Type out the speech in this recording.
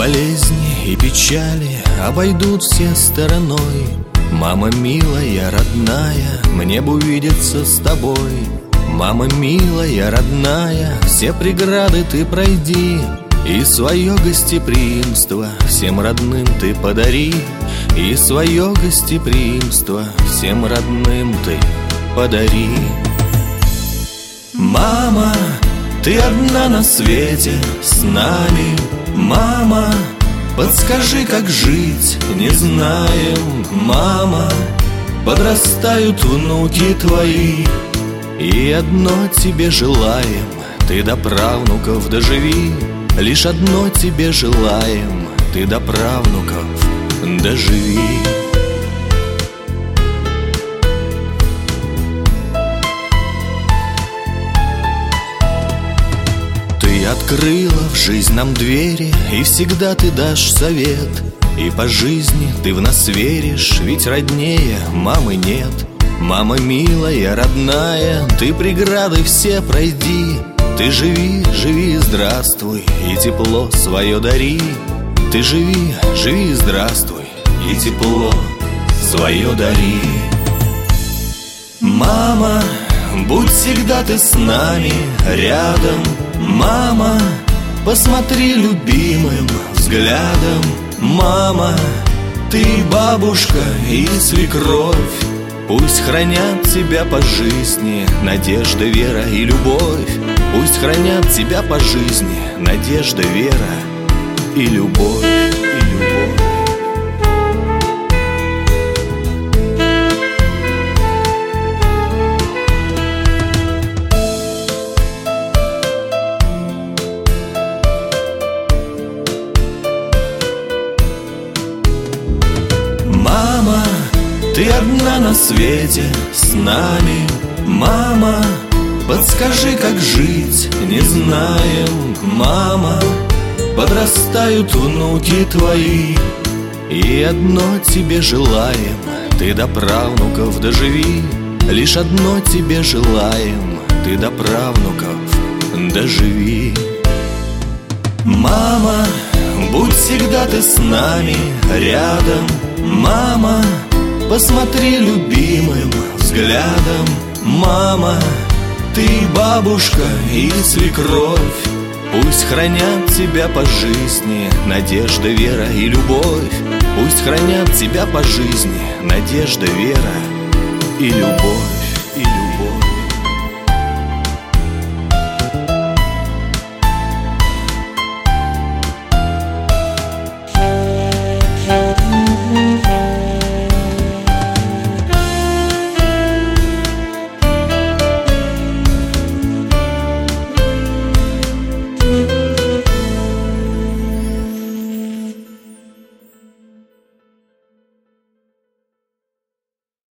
Болезни и печали обойдут все стороной. Мама милая, родная, мне бы увидеться с тобой. Мама милая, родная, все преграды ты пройди, и свое гостеприимство всем родным ты подари. И свое гостеприимство всем родным ты подари. Мама, ты одна на свете с нами. Мама, подскажи, как жить, не знаем. Мама, подрастают внуки твои, и одно тебе желаем, ты до правнуков доживи. Лишь одно тебе желаем, ты до правнуков доживи. Ты открыла в жизнь нам двери, и всегда ты дашь совет. И по жизни ты в нас веришь, ведь роднее мамы нет. Мама милая, родная, ты преграды все пройди. Ты живи, живи, здравствуй, и тепло свое дари. Ты живи, живи, здравствуй, и тепло свое дари. Мама, будь всегда ты с нами рядом. Мама, посмотри любимым взглядом. Мама, ты бабушка и свекровь. Пусть хранят тебя по жизни надежда, вера и любовь. Пусть хранят тебя по жизни надежда, вера и любовь, и любовь. Мама, ты одна на свете с нами. Мама, подскажи, как жить, не знаем. Мама, подрастают внуки твои, и одно тебе желаем, ты до правнуков доживи. Лишь одно тебе желаем, ты до правнуков доживи. Мама, будь всегда ты с нами рядом. Мама, посмотри любимым взглядом. Мама, ты бабушка и свекровь. Пусть хранят тебя по жизни надежда, вера и любовь. Пусть хранят тебя по жизни надежда, вера и любовь.